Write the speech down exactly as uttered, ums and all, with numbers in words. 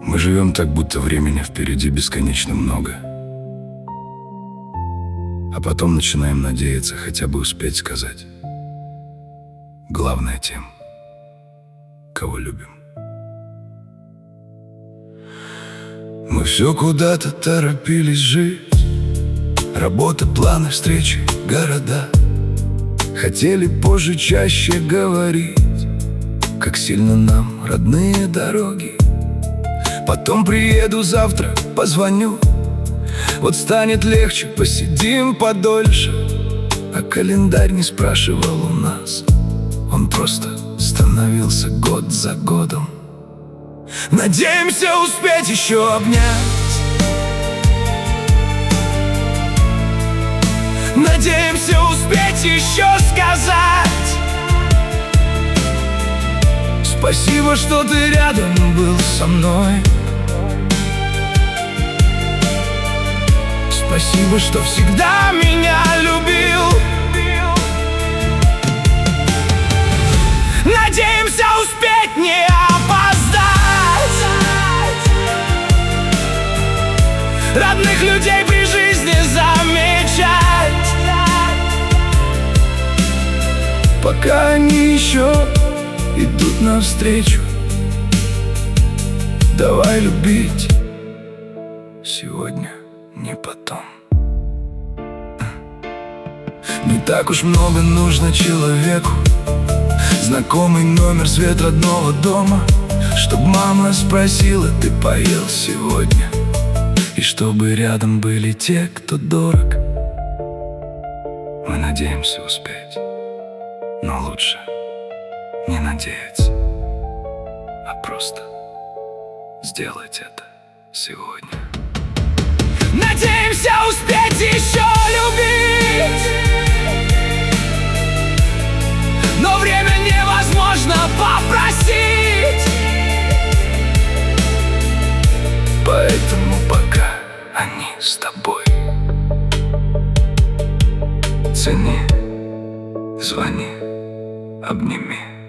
Мы живем так, будто времени впереди бесконечно много. А потом начинаем надеяться хотя бы успеть сказать главное тем, кого любим. Мы все куда-то торопились жить. Работа, планы, встречи, города. Хотели позже чаще говорить, как сильно нам родные дороги. Потом приеду завтра, позвоню. Вот станет легче, посидим подольше. А календарь не спрашивал у нас, он просто становился год за годом. Надеемся успеть еще обнять, надеемся успеть еще сказать спасибо, что ты рядом был со мной. Спасибо, что всегда меня любил. Надеемся успеть не опоздать, родных людей при жизни замечать, пока они еще идут навстречу. Давай любить сегодня, не потом. Не так уж много нужно человеку. Знакомый номер, свет родного дома, чтоб мама спросила, ты поел сегодня? И чтобы рядом были те, кто дорог. Мы надеемся успеть, но лучше не надеяться, а просто сделать это сегодня. Надеемся успеть еще любить, но время невозможно попросить. Поэтому пока они с тобой, цени, звони, обними.